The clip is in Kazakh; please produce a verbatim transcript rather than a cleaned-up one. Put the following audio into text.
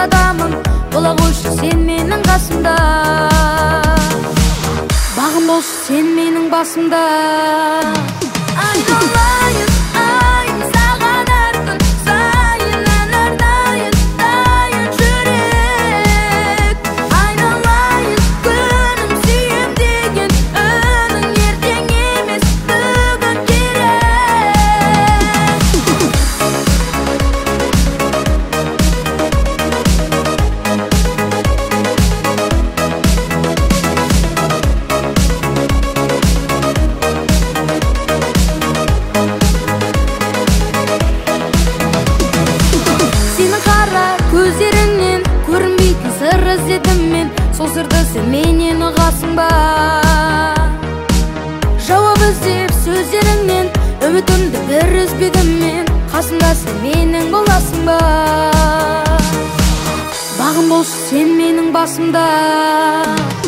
адамым, бола қойшы сен менің қасымда. Бағым болшы сен менің басымда. Айналайын, айын саған әр күн сайын, ән әрдайын, дайын жүрек. Айналайын, күнім сүйем деген үнің ертең емес, бүгін керек. Көздеріңнен көрінбейтін сыр іздедім мен, сол сырды сен менен ұғасың ба? Жауап іздеп сөздеріңнен үмітімді бір үзбедім мен, қасымда сен менің боласың ба? Бағым болшы сен менің басымда.